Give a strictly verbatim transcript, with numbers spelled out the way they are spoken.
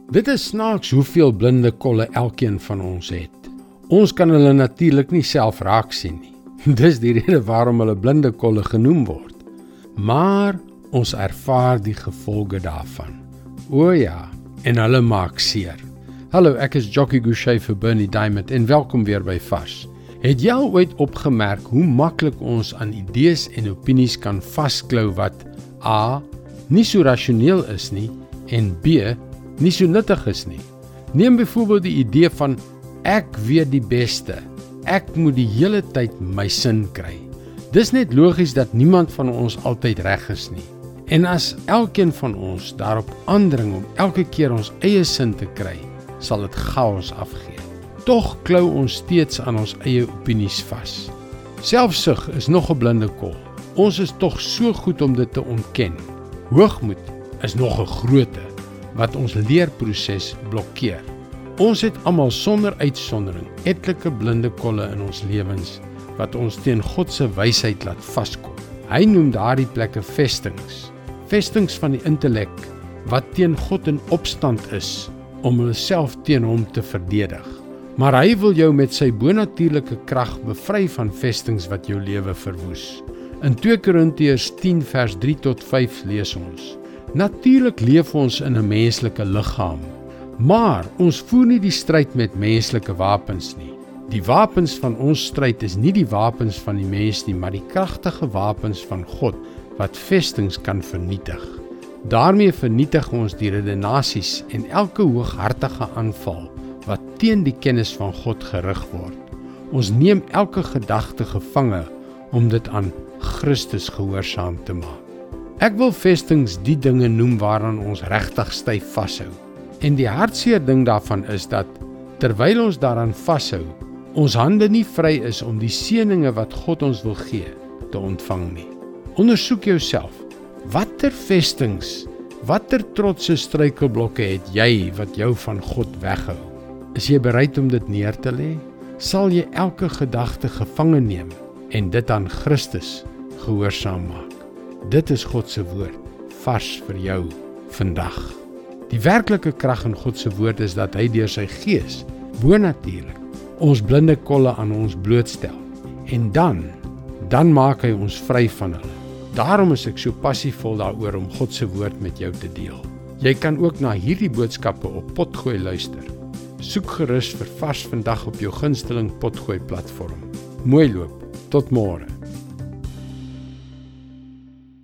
Dit is snaaks hoeveel blinde kolle elkeen van ons het. Ons kan hulle natuurlik nie self raak sien nie. Dis die rede waarom hulle blinde kolle genoem word. Maar ons ervaar die gevolge daarvan. O ja, en hulle maak seer. Hallo, ek is Jockey Gouchee vir Bernie Diamond en welkom weer by Vars. Het jy al ooit opgemerk hoe maklik ons aan idees en opinies kan vasklou wat A, nie so rasioneel is nie en B, nie so nuttig is nie? Neem byvoorbeeld die idee van ek weet die beste. Ek moet die hele tyd my sin kry. Dis net logies dat niemand van ons altyd reg is nie. En as elkeen van ons daarop aandring om elke keer ons eie sin te kry, sal dit chaos afgee. Tog klou ons steeds aan ons eie opinies vas. Selfsug is nog 'n blinde kol. Ons is tog so goed om dit te ontken. Hoogmoed is nog 'n groote wat ons leerproses blokkeer. Ons het almal sonder uitsondering etlike blinde kolle in ons lewens wat ons teen God se wysheid laat vaskom. Hy noem daardie plekke vestings. Vestings van die intellek wat teen God in opstand is om homself teen hom te verdedig. Maar hy wil jou met sy bonatuurlike krag bevry van vestings wat jou lewe verwoes. In twee Korintiërs tien vers drie tot vyf lees ons: Natuurlik leef ons in 'n menslike liggaam, maar ons voer nie die stryd met menslike wapens nie. Die wapens van ons stryd is nie die wapens van die mens nie, maar die kragtige wapens van God wat vestings kan vernietig. Daarmee vernietig ons die redenasies en elke hooghartige aanval wat teen die kennis van God gerig word. Ons neem elke gedagte gevange om dit aan Christus gehoorsaam te maak. Ek wil vestings die dinge noem waaraan ons regtig styf vashou. En die hartseer ding daarvan is dat, terwyl ons daaraan vashou, ons hande nie vry is om die seëninge wat God ons wil gee, te ontvang nie. Ondersoek jouself, watter vestings, watter trotse struikelblokke het jy wat jou van God weghou? Is jy bereid om dit neer te lê? Sal jy elke gedagte gevange neem en dit aan Christus gehoorsaam maak? Dit is God se woord, vars vir jou vandag. Die werklike krag in God se woord is dat hy deur sy gees, bonatuurlik, ons blinde kolle aan ons blootstel. En dan, dan maak hy ons vry van hulle. Daarom is ek so passievol daaroor om God se woord met jou te deel. Jy kan ook na hierdie boodskappe op Potgooi luister. Soek gerus vir Vars vandag op jou gunsteling Potgooi platform. Mooi loop, tot môre.